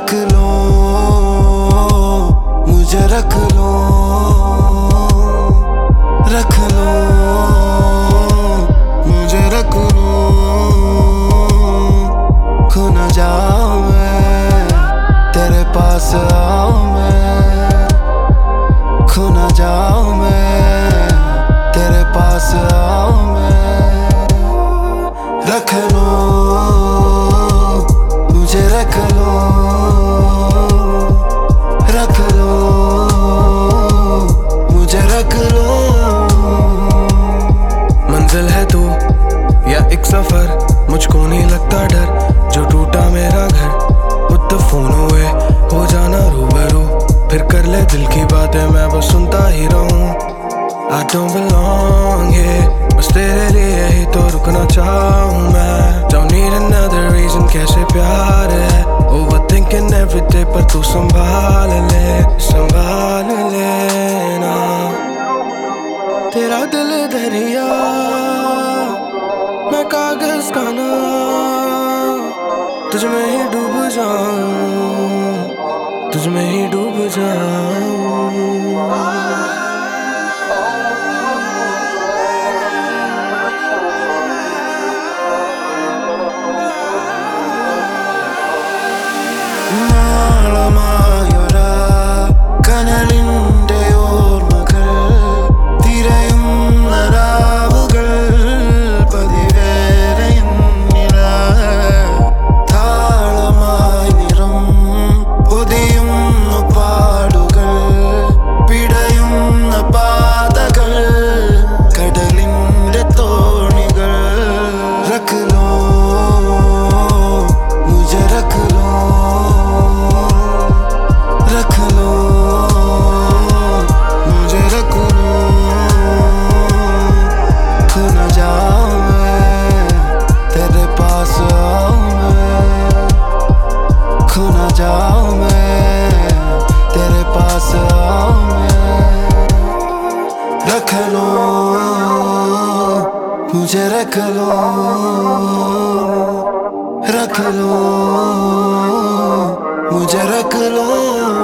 रख लो, मुझे रख लो, रख लो, मुझे रख लो। खो न जाऊं मैं, तेरे पास आऊं मैं। खो न जाऊं मैं, तेरे पास आऊं मैं। रख लो, मुझे रख लो, रख लो, मुझे रख लो। मंजिल है तू या एक सफर, मुझको नहीं लगता डर जो टूटा मेरा घर। खुद फोन हुए हो जाना रूबरू, फिर कर ले दिल की बातें, मैं बस सुनता ही रहूं। I don't belong here, बस तेरे लिए ही तो रुकना चाहूं मैं। Don't need another reason, कैसे प्यार है। Overthinking every day, पर तू संभाल लेना। तेरा दिल दरिया, मैं कागज का ना, तुझ में ही डूब जाऊं, तुझ में ही डूब जाऊं। നാളമായൊര കനലിന്റെ ഓർമ്മകൾ തിരയുന്ന രാവുകൾ പതിവേറെയുന്നില്ല. താളമായി നിറം പൊതിയുന്ന പാടുകൾ, പിടയുന്ന പാതകൾ, കടലിന്റെ തോണികൾ. रख लो, मुझे रख लो, रख लो, मुझे रख लो। खो न जाऊं मैं, तेरे पास आऊं मैं। खो न जाऊं मैं, तेरे पास आऊं मैं। रख लो, मुझे रख लो, रख लो, मुझे रख लो।